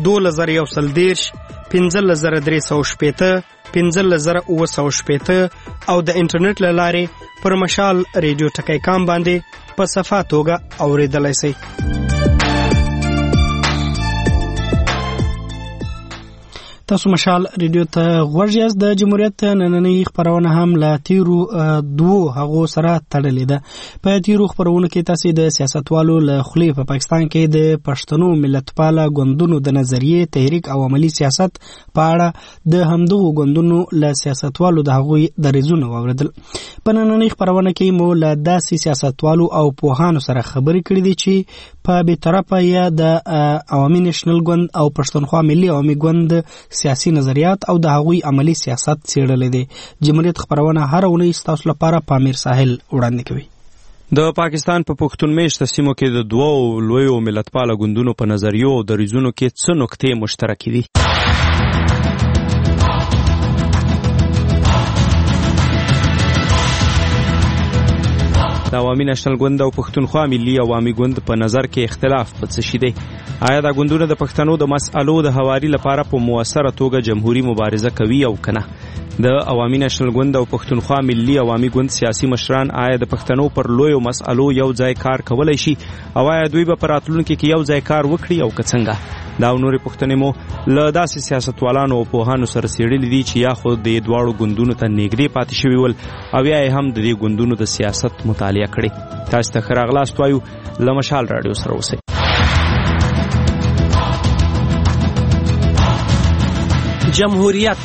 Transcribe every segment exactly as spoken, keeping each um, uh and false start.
دولس زره یو سل دېرش، پنځلس زره درې سوه شپېته، پنځلس زره اووه سوه شپېته او د انټرنیټ له لارې پر مشال ریډیو ټکی کام باندې په صفا توګه اورېدلی سئ. تاسو مشال ریډیو ته غوږ یاست. د جمهوریت نننۍ خپرونه هم له تیرو دوو هغو سره تړلې ده. په تیرو خپرونو کې تاسو د سیاستوالو له خولې په پاکستان کې د پښتنو ملتپاله ګوندونو د نظریې، تحریک او عملی سیاست په اړه د همدغو ګوندونو له سیاستوالو د هغوی دریځونه واورېدل. په نننۍ خپرونه کې مو له داسې سیاستوالو او پوهانو سره خبرې کړې دي چې په بېطرفه یا د عوامي نېشنل ګوند او پښتونخوا ملي عوامي ګوند سیاسي نظریات او د هغوی عملی سیاست څېړلی دی. جمهوریت خپرونه هر اونۍ ستاسو لپاره پامیر ساحل وړاندې کوي. د پاکستان په پښتون میشته سیمو کې د دوو لویو ملتپاله ګوندونو په نظریو او دریځونو کې څه نکتې مشترکې دي؟ د عوامي نېشنل ګوند او پښتونخوا ملي عوامي ګوند په نظر کې اختلاف په څه شي دی؟ آیا دا ګوندونه د پښتنو د مسألو د هواري لپاره په مؤثره توګه جمهوري مبارزه کوي او کنه؟ د عوامي نېشنل ګوند او پښتونخوا ملي عوامي ګوند سیاسي مشران آیا د پښتنو پر لویو مسألو یو ځای کار کولی شي او آیا دوی به په راتلونکي کې یو ځای کار وکړي او که څنګه؟ دا او نورې پوښتنې مو له داسې سیاستوالانو او پوهانو سره څېړلي دي چې یا خو د دواړو ګوندونو ته نږدې پاتې شوي ول او یا یې هم د دې ګوندونو د سیاست مطالعه کړې. تاسو ته ښه راغلاست وایو. له مشال راډیو سره اوسئ. جمهوریت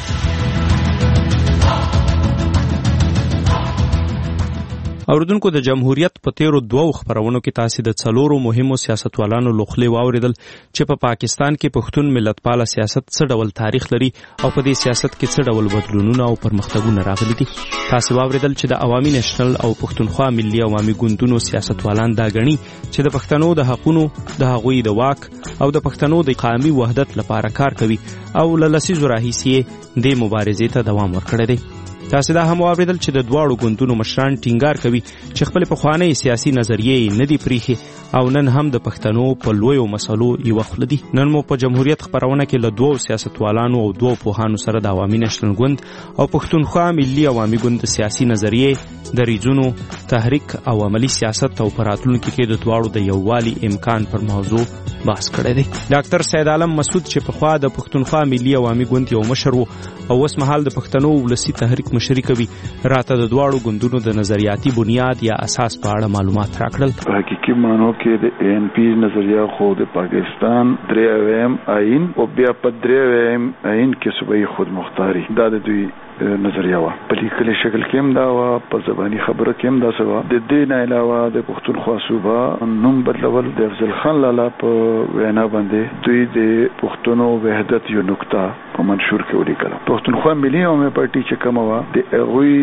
اوریدونکو، د جمهوریت په تیرو دوو خپرونو کې تاسو د څلورو مهمو سیاستوالانو لخوا واوریدل چې په پاکستان کې پښتون ملتپاله سیاست څه ډول تاریخ لري او په دې سیاست کې څه ډول بدلونونه او پرمختګونه راغلي دي. تاسو واوریدل چې د عوامي نېشنل او پښتونخوا ملي عوامي ګوندونو سیاستوالان دا غني چې د پښتنو د حقونو، د هغوی د واک او د پښتنو د قومي وحدت لپاره کار کوي او له لسیزو راهیسې د مبارزې ته دوام ورکړی دی. تاسو دا هم واوریدل چې د دواړو ګوندونو مشران ټینګار کوي چې خپل پخوانی سیاسي نظریې نه دي پریښې او نن هم د پښتنو په لویو مسلو یو خل دي. نن مو په جمهوریت خپرونه کې له دوو سیاستوالانو او دوو پوهانو سره د عوامي نېشنل ګوند او پښتونخوا ملي عوامي ګوند سیاسي نظریې، دریځونو، تحریک او عملی سیاست او په راتلونکي کې د دواړو د یووالي امکان پر موضوع بحث کړی دی. ډاکټر سید عالم مسعود چې پخوا د پښتونخوا ملي عوامي ګوند یو مشر و او اوس مهال د پښتنو ولسي تحریک مشري کوي، راته د دواړو ګوندونو د نظریاتي بنیاد یا اساس په اړه معلومات راکړل. په حقیقي معنو کې د اے ان پی نظریه خو د پاکستان درېیم آئین او بیا په درېیم آئین کې صوبایي خودمختاري دا د دوی نظریه وا. په لیکلي شکل کې هم دا وا، په زبانی خبره کې هم دا سوا. د دې نه علاوه د پښتونخوا صوبه نوم بدلول د افضل خان لالا په وینا باندې دوی د پښتونو وحدت یو نقطه په منشور کې ولیکل. پښتونخوا ملي عوامي پارټي چې کومه وا د هغوی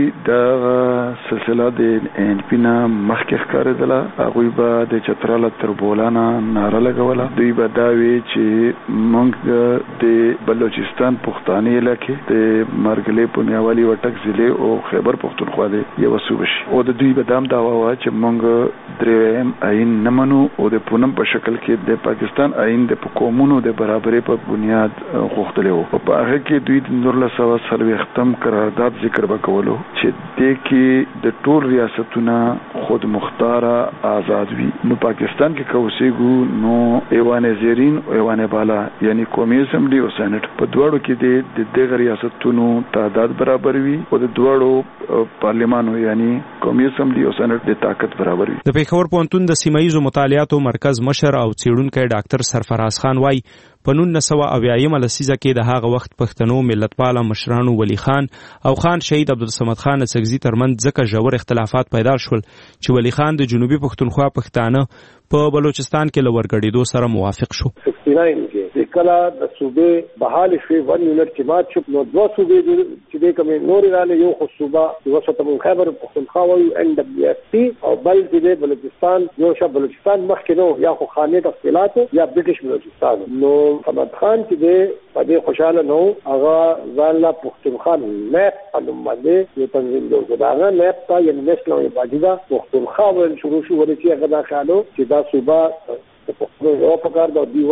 د سلسله د ان پی نه مخکې ښکارېدله. هغوی به د چتراله تر بولانه ناره لګوله. دوی به دا وی چې موږ د بلوچستان پښتاني علاقې د مرګلې په نیاوالي وټک ضلع او خیبر پښتونخوا دی یو صوبه شي او د دوی به دام دعوا وا چې موږ درېیم آئین نه منو او د پونم په شکل کې د پاکستان آئین د قومونو د برابرۍ په بنیاد غوښتلی و. په هغه کې دوی د نورلس سوه څلوېښتم قرارداد ذکر به کولو چې دې کې د ټول ریاستونه خود مختاره آزاد وي. نو پاکستان کې که اوسېږو نو ایوان زیرین او ایوان بالا یعنی قومي اسمبلی او سینټ په دواړو کې د دغه ریاستونو تعداد برابر وي او د دواړو پارلیمانو یعنی قومي اسمبلی او سېنات د طاقت برابر وي. د پېښور پوهنتون د سیمایي مطالعاتو مرکز مشر او څېړونکی ډاکټر سرفراز خان وایي په نولس سوه اویایمه لسیزه کې د هغه وخت پښتنو ملتپاله مشرانو ولی خان او خان شهید عبدالصمد خان اڅکزي ترمنځ ځکه ژور اختلافات پیدا شول چې ولی خان د جنوبي پښتونخوا پښتانه په بلوچستان کې له ورګډېدو سره موافق شو. چې کله د صوبې بحال شوې ون یونټ چې مات شو نو دوه صوبې چې دې کومې نورې راغلې، یو خو صوبه وسط خیبر پښتونخوا وایو ان ډبلیو ایف ټي او بل چې دی بلوچستان، یو شب بلوچستان مخکې نو یا خو خانې تفصیلات یا برټش بلوچستان. نو محمد خان چې دی په دې خوشحاله نو هغه ځان لا پښتونخوا نیب په نوم باندې یو تنظیم جوړ کړ. هغه نیب ته یعنې نیشنل پارټي دا پښتونخوا ویل شروع شو ولې چې هغه دا خیال و چې دا صوبه د نو یو پکار د دی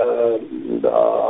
ولې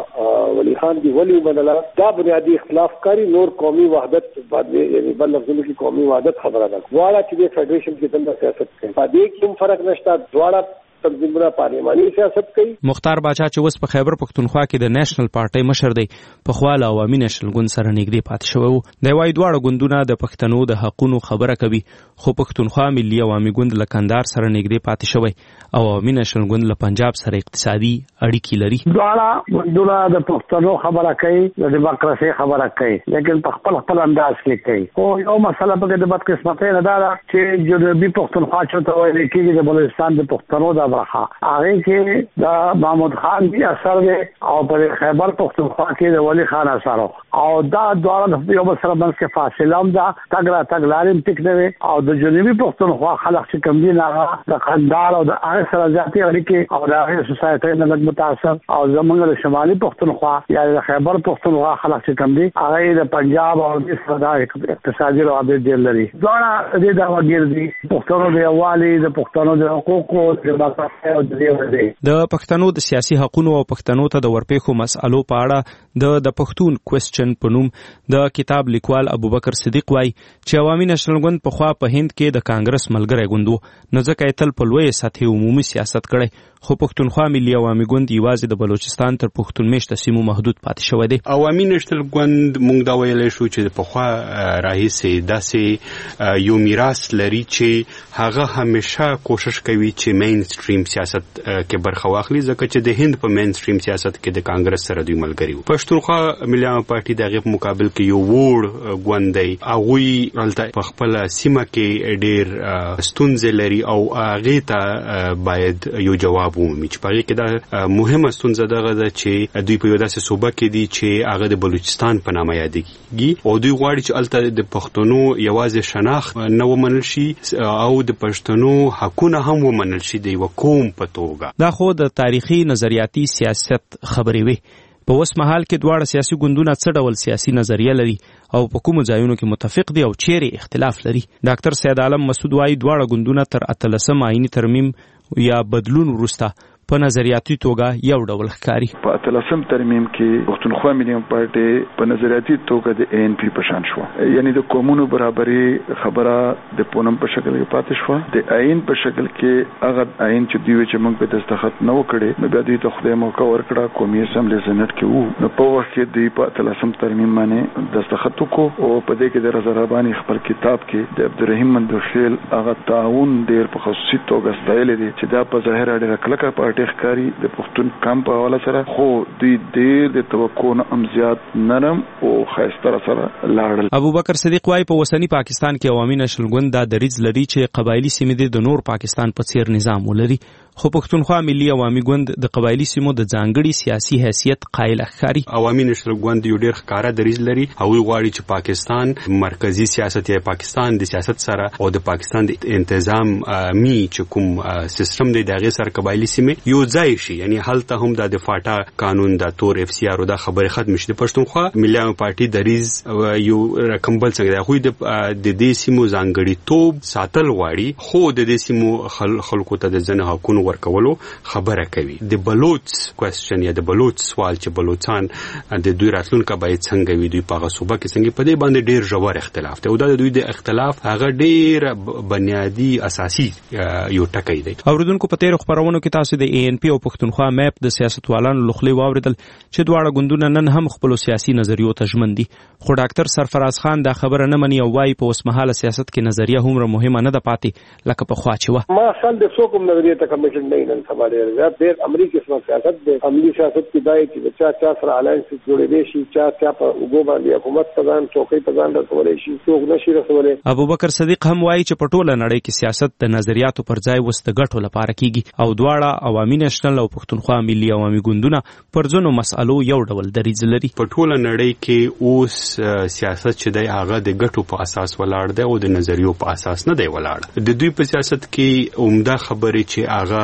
د ولی خان دی ولی بدلا دا بنیادی اختلاف کاری نور قومي وحدت بعد یعنی بل لفظونو کې قومي وحدت خبره ده واړه چې د فدریشن کې څنګه سیاست کوي په دې کې فرق نشته دواړه تنظیمونه پارلماني سیاست کوي. مختار باچا چې اوس په خیبر پښتونخوا کې د نېشنل پارټي مشر دی په خوا له عوامي نېشنل ګوند سره نږدې پاتې شوی وو. د وايي دواړه ګوندونه د پښتنو د حقونو خبره کوي خو پښتونخوا ملي عوامي ګوند له کندهار سره نږدې پاتې شوی او عوامي نېشنل ګوند له پنجاب سره اقتصادي اړیکې لري. دواړه ګوندونه د پښتنو خبره کوي د دیموکراسي خبره کوي لیکن په خپل خپل انداز کې کوي. او یو مسله په د بدقسمتۍ نه ده چې جنوبي پښتونخوا چې وایي کېږي د بلوچستان د پښتنو د برخه کې دا محمود خان دی اثر دی او په خیبر پښتونخوا کې د ولی خان اثر او دا دواړه یو بل سره باندې فاصله هم ده تګرا تګلاریم ټیک دی او د جنوبي پښتونخوا خلک چې کوم دي نه د قندار او د هغه سره ذاتي اړیکې او د هغه سوسایټي نه لږ متاثر او زمونږ د شمالي پښتونخوا یا د خیبر پښتونخوا خلک چې کوم دي هغه د پنجاب او د سره اقتصادي روابط دی لري. دواړه د دا وګړي دي پښتنو د یووالي د پښتنو د حقوقو د دیموکراسي او د پښتنو د سیاسي حقوقو او پښتنو ته د ورپېښو مسالو په اړه د د پښتون کوېسچن په نوم د کتاب لیکوال ابوبکر صدیق وایي چې عوامي نېشنل ګوند په خوا په هند کې د کانګرس ملګری ګوند و نو ځکه یې تل په لویه سطحې عمومي سیاست کړی خو پښتونخوا ملي عوامي ګوند یوازې د بلوچستان تر پښتون میشته سیمو محدود پاتې شوی دی. عوامي نېشنل ګوند موږ دا ویلی شو چې د پخوا راهیسې داسې یو میراث لري چې هغه همیشه کوشش کوي چې مین سټریم سیاست کې برخه واخلي ځکه چې د هند په مین سټریم سیاست کې د کانګرس سره دوی ملګري وو. پښتونخوا ملي عوامي پارټي د هغې په مقابل کې یو وړ ګوند دی. هغوی هلته په خپله سیمه کې ډېر ستونزې لري او هغې ته باید یو جواب ومومي چې په هغې کې دا مهمه ستونزه دغه ده چې دوی په یو داسې صوبه کې دي چې هغه د بلوچستان په نامه یادېږي او دوی غواړي چې هلته د پښتنو یوازې شناخت نه ومنل شي او د پښتنو حقونه هم ومنل شي د یوه قوم په توګه. دا خو د تاریخي نظریاتي سیاست خبرې وي. په اوس مهال کې دواړه سیاسي ګوندونه څه ډول سیاسي نظریه لري او په کومو ځایونو کې متفق دي او چیرې اختلاف لري. ډاکټر سید عالم مسعود وایي دواړه ګوندونه تر اتلسم آئیني ترمیم یا بدلون وروسته په نظریاتي توګه یو ډول ښکاري. په اتلسم ترمیم کې پښتونخوا ملي پارټي په نظریاتي توګه د اے ان پی په شان شو یعنی د قومونو برابرۍ خبره د پونم په شکل کې پاتې شو. د آئین په شکل کې هغه آئین چې دوی چې موږ په دستخط نه وکړي نو بیا دوی ته خدای موقع ورکړه قومي اسمبلی سېنات کې وو نو په وخت کې دوی په اتلسم ترمیم باندې دستخط وکړو او په دې کې د رضا رباني خپل کتاب کې د عبدالرحیم مندوخیل هغه تعاون ډېر په خصوصي توګه ستایلی دی چې دا په ظاهر ډېره کلکه پارټي ښکاري د پښتون کام په حواله سره خو دوی ډېر د توقع نه هم زیات نرم او ښایسته سره لاړل. ابوبکر صدیق وایي په اوسني پاکستان کې عوامي نېشنل ګوند دا دریځ لري چې قبایلي سیمې د نور پاکستان په څیر نظام ولري خو پښتونخوا ملي عوامي ګوند د قبایلي سیمو د ځانګړي سیاسي حیثیت قایل ښکاري. عوامي نېشنل ګوند یو ډېر ښکاره دریځ لري. هغوی غواړي چې پاکستان مرکزي سیاست یا پاکستان د سیاست سره او د پاکستان د انتظامي چې کوم سیستم دی د هغې سره قبایلي سیمې یو ځای شي یعنی هلته هم د فاټا قانون د تور اف سی آر او دا خبرې ختم شي. د پښتونخوا ملي عوامي پارټي دریځ یو رقم بل څنګه دی. هغوی د دې سیمو ځانګړیتوب ساتل غواړي خو د دې سیمو خلکو ته د ځینو حقونو ورکولو خبره کوي. د بلوچ کوېسچن یا د بلوچ سوال چې بلوچستان د دوی راتلونکي باید څنګه وي دوی په هغه صوبه کې څنګه په دې باندې ډېر ژور اختلاف دی او دا د دوی د اختلاف هغه ډېر بنیادي اساسي یو ټکی دی. اوریدونکو په تېرو خپرونو کې تاسو د اے ان پی او پښتونخوا میپ د سیاستوالانو له خولې واورېدل چې دواړه ګوندونه نن هم خپلو سیاسي نظریو ته ژمن دي خو ډاکټر سرفراز خان دا خبره نه مني او وایي په اوسمهاله سیاست کې نظریه هومره مهمه نه ده پاتې لکه پخوا چې وه. ما اصل د څو کوم نظریې ته کمیټډ نه نن سبا ډېر ډېر عملي قسمه سیاست دی. عملي سیاست کې دا چې چا چا سره الاینس جوړېدی شي چا چا په اوږو باندې حکومت ته ځان چوکۍ ته ځان رسولی شي څوک نشي رسولی. ابوبکر صدیق هم وایي چې په ټوله نړۍ کې سیاست د نظریاتو پر ځای اوس د ګټو لپاره کېږي او دواړه عوامي نېشنل او پښتونخوا ملي عوامي ګوندونه پر ځینو مسألو یو ډول دریځ لري. په ټوله نړۍ کې اوس سیاست چې دی هغه د ګټو په اساس ولاړ دی او د نظریو په اساس نه دی ولاړ. د دوی په سیاست کې عمده خبرې چې هغه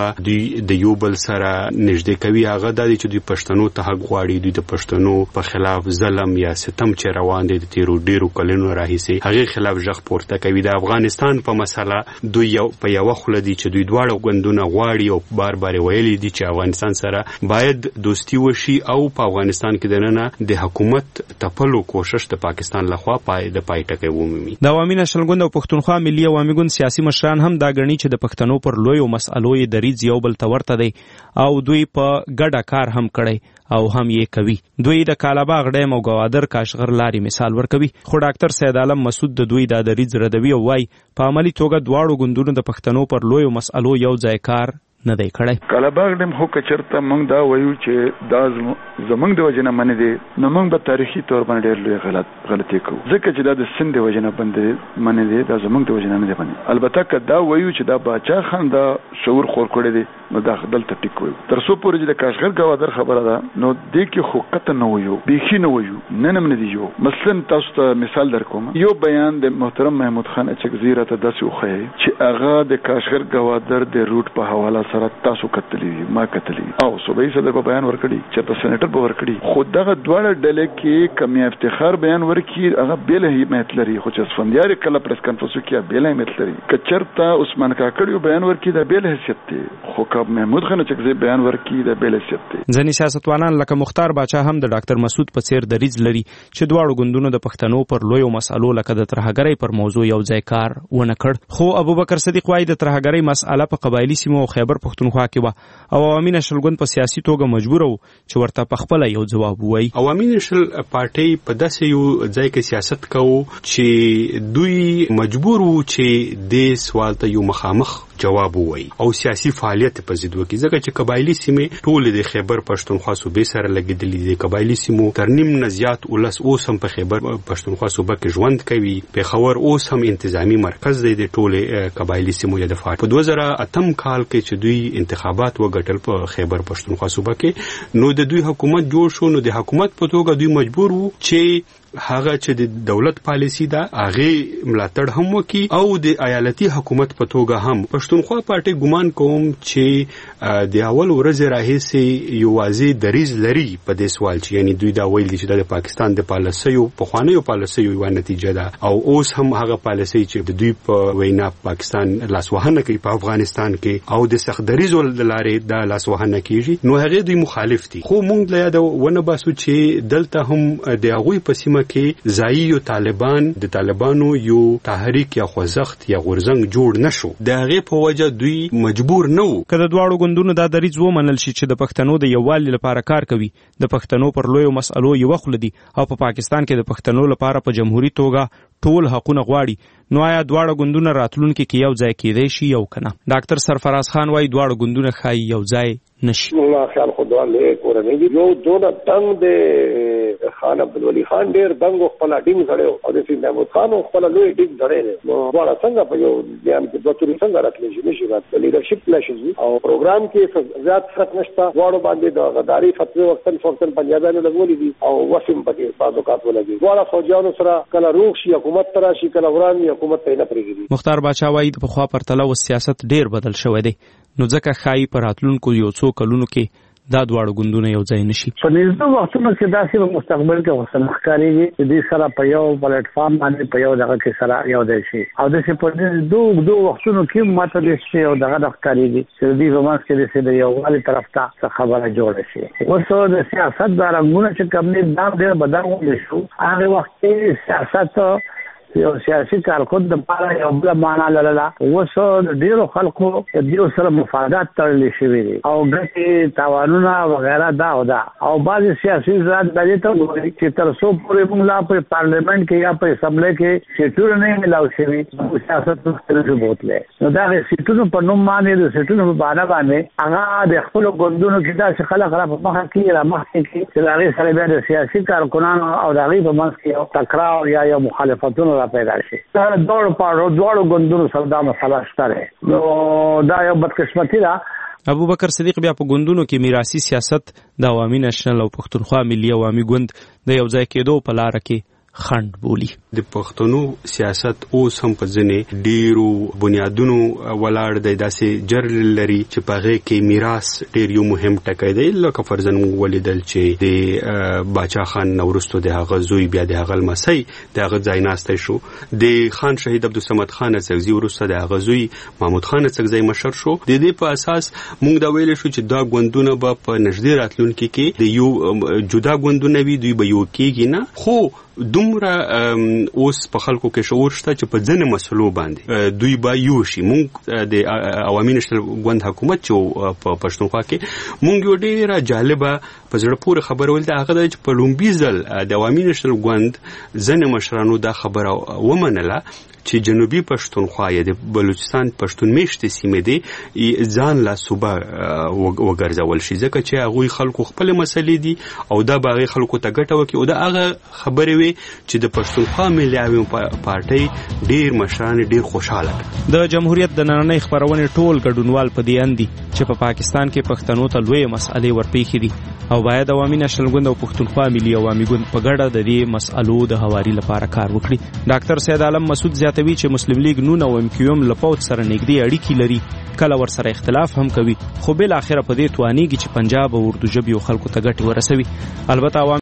توګه دوی د یو بل سره نږدې کوي هغه د دې چې دوی پښتنو ته حق غواړي، دوی د پښتنو په خلاف ظلم یا ستم چې روان دي د تیرو ډیرو کلونو راهیسې هغه خلاف ژغ پورته کوي. د افغانستان په مسله دوی یو په یو خله دي چې دوی دواړه ګوندونه غواړي او بار بار ویلي دي چې افغانستان سره باید دوستی وشي او په افغانستان کې دننه د حکومت تپلو کوشش د پاکستان لخوا پای د پای ټکی ومومي. د عوامي نشنل ګوند او پښتونخوا ملي عوامي ګوند سیاسي مشران هم دا ګڼي چې د پښتنو پر لویو مسألو یې دریځ یو بل ته ورته دی او دوی په ګډه کار هم کړی او هم یې کوي. دوی د کالاباغ ډیم او ګوادر کاشغر لارې مثال ورکوي، خو ډاکټر سید عالم مسعود د دوی د دریځ ردوي او وايي په عملي توګه دواړو ګوندونو د پښتنو پر لویو مسألو یو ځای کار نه دی کړی. کالاباغ ډیم خو کچرته موږ دا وایو چې دا زمونږ د وجنه منې دي، نو موږ به تاریخي تور باندې ډېر لوی غلط غلطي کوو، ځکه چې دا د سند د وجنه باندې منې دي، دا زمونږ د وجنه نه دی باندې. البته که دا وایو چې دا باچا خان دا شعور خور کړی دی نو دا دلته ټیک وایو. تر څو پورې چې د کاشغر ګوادر خبره ده نو دې کې خو قطع نه وایو، بیخي نه وایو، نن هم نه دی. یو مثلا تاسو ته مثال درکوم، یو بیان د محترم محمود خان اچکزي راته داسې وښیي چې هغه د کاشغر ګوادر د روټ په حواله سره تاسو کتلې ما کتلې او صوبایي صدر په بیان ورکړي چې په سېنیټر په ورکړي، خو دغه دواړه ډلې کې کمی افتخار بیان ورکړي هغه بیل اهمیت لري، خو چې اسفندیار کله پریس کانفرنس کې بیل اهمیت لري. کچرته عثمان کاکړ بیان ورکړي د بیل حیثیت دی، خو که محمود خان اچکزي بیان ورکړي د بیل حیثیت دی. ځینې سیاستوالان لکه مختار باچا هم د ډاکټر مسعود په څیر دریځ لري چې دواړو ګوندونو د پښتنو پر لویو مسألو لکه د ترهګرۍ پر موضوع یو ځای کار ونه کړ. خو ابوبکر صدیق وايي د ترهګرۍ مسأله په قبایلی سیمو او خیبر پښتونخوا کې و او عوامي نشل ګوند په سیاسي توګه مجبور وو چې ورته په خپل یو جواب ووایي. عوامي نشل پارټي په داسې یو ځای کې سیاست کوي چې دوی مجبور وو چې د سوال ته یو مخامخ جواب ووایي او سیاسي فعالیت په ضد وکړي، ځکه چې قبایلی سیمې ټول د خیبر پښتونخوا صوبې سره لګېدلې دي. قبایلی سیمو تر نیم نه زیات ولس اوس هم په خیبر پښتونخوا صوبه کې ژوند کوي. پېښور اوس هم انتظامی مرکز دی د ټولې قبایلی سیمو د دفاع. په دوه زره اتم کال کې چې دوی انتخابات وګټل په خیبر پښتونخوا صوبه کې، نو د دوی حکومت جوړ شو. نو د حکومت په توګه دوی مجبور وو چې هغه چې د دولت پالیسی ده هغه ملاتړ هم وکي او د ایالتي حکومت په توګه هم. پښتونخوا پارټي ګمان کوم چې د اول ورځې راهیسې یو واضح دریځ لري په دې سوال، چې یعنی دوی دا ویل چې د پاکستان د پالیسیو په خوانیو پالیسیو یو نتیجه ده او اوس هم هغه پالیسی چې د دوی په وینا پاکستان لاسوهنه کوي په افغانستان کې او د سخت دریځ لارې د لاسوهنه کیږي، نو هغه دوی مخالف دي. خو موږ لا یاد ونه باسو چې دلته هم د هغوی په سیمه کې ځایي یو طالبان د طالبانو یو تحریک یا خوځښت یا غورځنګ جوړ نشو، د هغې په وجه دوی مجبور نه وو. که د دواړو ګوندونو دا دریځ ومنل شي چې د پښتنو د یووالي لپاره کار کوي، د پښتنو پر لویو مسألو یوه خوله دي او په پاکستان کې د پښتنو لپاره په جمهوریت توګه ټول حقونه غواړي، نو آیا دواړه ګوندونه راتلونکي کې یو ځای کېدای شي یو کنه؟ ډاکټر سرفراز خان وايي دواړه ګوندونه ښایي یو ځای نشي. مولا خیال خدا له کورنۍ دی یو دونه تنگ د خان عبدالولي خان ډیر دنګ خپل ډینګ غړیو او د سید محمود خان خپل لوی ډینګ غړی نو دواړه څنګه په یو بیان کې دوه توري څنګه راتلی شي نشي راتلی. لیډرشپ کلاشز او پروګرام کې زیات فرق نشته، دواړو باندې د غداري فتوی وختن فورتن پنجابیانو لګولې دي او وسیم پکې تعلقات ولګي. دواړه فوجیانو سره کله روغ شي حکومت ترا شي کله وران حکومت ته نه پرېږدي. مختار باچا وايي په خوا پرتله و سیاست ډیر بدل شوی دی، نو ځکه ښایي په راتلونکو یو څو کلونو کې دا دواړه ګوندونه یو ځای نشي. په نږدې وختونو کې داسې په مستقبل کې غوښتل ښکارېږي چې دوی سره په یو پلیټ فارم باندې په یو دغه کې سره یو ځای شي او داسې په دې دوه دوه وختونو کې ماته دې شي او دغه ښکارېږي چې دوی په منځ کې د یووالي طرف ته خبره جوړه شي. اوس د سیاست دا رنګونه چې کوم دي دا ډېر بدل ومنل شو. هغه وخت کې سیاست یو سیاسي کارکون د پاره یو بل معنا لرله. اوس د ډیرو خلکو د دیو سره مفادات تړلې شوي دي او ګټې تاوانونه وغیرہ دا او دا او بعض سیاسي ذات دې ته وایي چې تر څو پورې موږ لا په پارلیمنت کې یا په اسمبلی کې سیټونه نه ملاو شوي سیاست مختلفه بوتلې، نو دا سیټونو په نوم باندې د سیټونو په باره باندې هغه د خپل ګوندونو کې داسې خلک را په مخه کې را مخکې کې چې د هغې سره بیا د سیاسي کارکنانو او د هغې په منځ کې یو تکرار یا یو مخالفتونه پیدا شي. دا دوړ پاړو دوړو ګوندونو سره دا مسله شته، نو دا یو بدقسمتي ده. ابوبکر صدیق بیا په ګوندونو کې میراثي سیاست د عوامي نشنل او پښتونخوا ملي عوامي ګوند د یو ځای کېدو په لاره کې خنډ بولي. د پښتنو سیاست اوس هم په ځنې ډیرو بنیادونو ولاړ دی، داسې جرل لري چې په هغې کې میراث ډیر یو مهم ټکی دی. لکه فرضاً موږ ولیدل چې د باچا خان نه وروسته د هغه زوی بیا د هغه لمسی د هغه ځای ناستی شو، د خان شهید عبدالصمد خان اڅکزي وروسته د هغه زوی محمود خان اڅکزی مشر شو. د دې په اساس موږ دا ویلی شو چې دا ګوندونه به په نږدې راتلونکي کې د یو جدا ګوندونه وي، دوی به یو کېږي نه. خو دومره اوس په خلکو کې شعور شته چې په ځینې مسلو باندې دوی به یو شي. موږ د عوامي نشنل ګوند حکومت چې په پښتونخوا کې موږ یو ډېره جالبه په زړه پورې خبره ول، هغه دا چې په لومبي ځل د عوامي نشنل ګوند ځینې مشرانو دا خبره ومنله چې جنوبي پښتونخوا یا د بلوچستان پښتون میشتې سیمې دي ځان لا صوبه وګرځول شي، ځکه چې هغوی خلکو خپل مسلې دي او دا به هغې خلکو ته ګټه وکړي. او دا هغه خبرې وي چې د پښتونخوا ملي عوامي پارټۍ ډېر مشران ډېر خوشحاله کړه. د جمهوریت د نننۍ خپرونې ټول ګډونوال په دې اند دي چې په پاکستان کې پښتنو ته لویې مسئلې ورپېښې دي او باید عوامي نشنل ګوند او پښتونخوا ملي عوامي ګوند په ګډه د دې مسئلو د هواري لپاره کار وکړي. ډاکټر سید عالم مسعود زیاتوي چې مسلم لیگ نون او ام کیو ام له پوځ سره نږدې اړیکې لري، کله ورسره اختلاف هم کوي، خو بالاخره په دې توانیږي چې پنجاب او اردو ژبې خلکو ته ګټې ورسوي. البته